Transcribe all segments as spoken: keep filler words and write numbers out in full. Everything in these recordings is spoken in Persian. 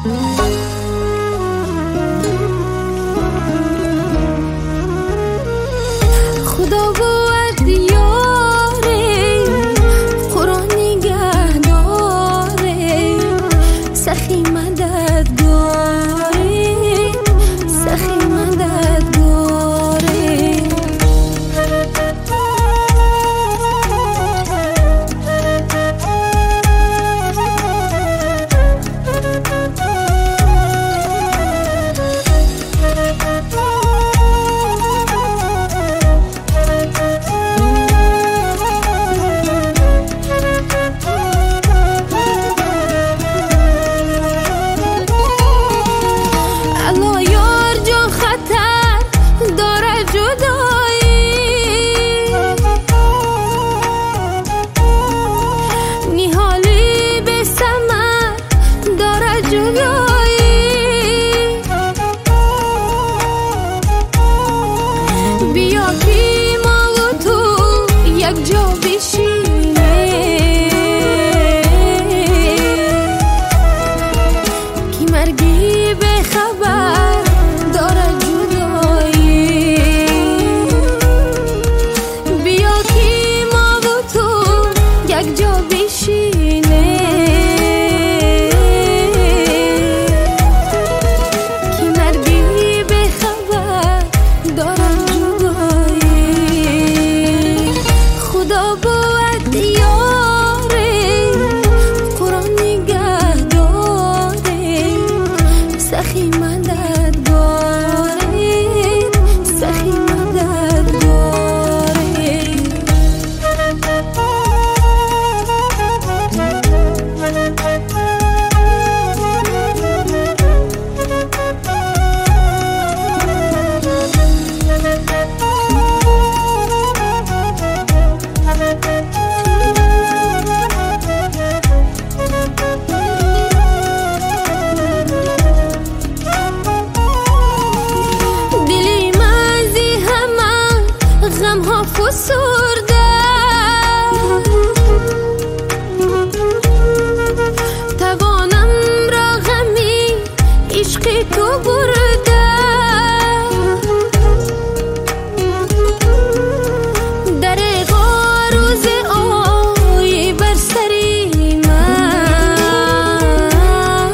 خدا بود یاره قرآن نگه داره سخی مددگاره سخی مددگاره بیا که ما و تو یک جا بشینه که مرگی به خبر داره جدایی بیا که ما و تو یک جا بشینه که مرگی به خبر داره خدا بود یاره قرآن نگه داره سخی مددگاره سخی مددگاره فسرده توانم را غمی عشق تو برده در روز آی بر سری من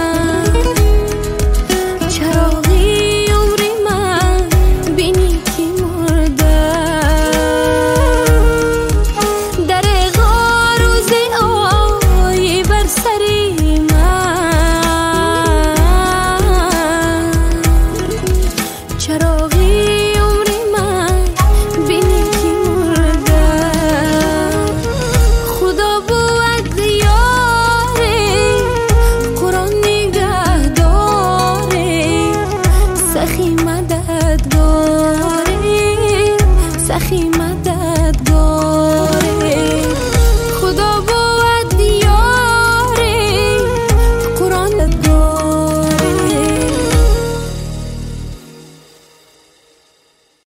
چراغی عمر من بینی که مرده چراغی عمر من بینی که مرده خدا بود یاره قرآن نگه داره سخی مددگاره سخی مددگاره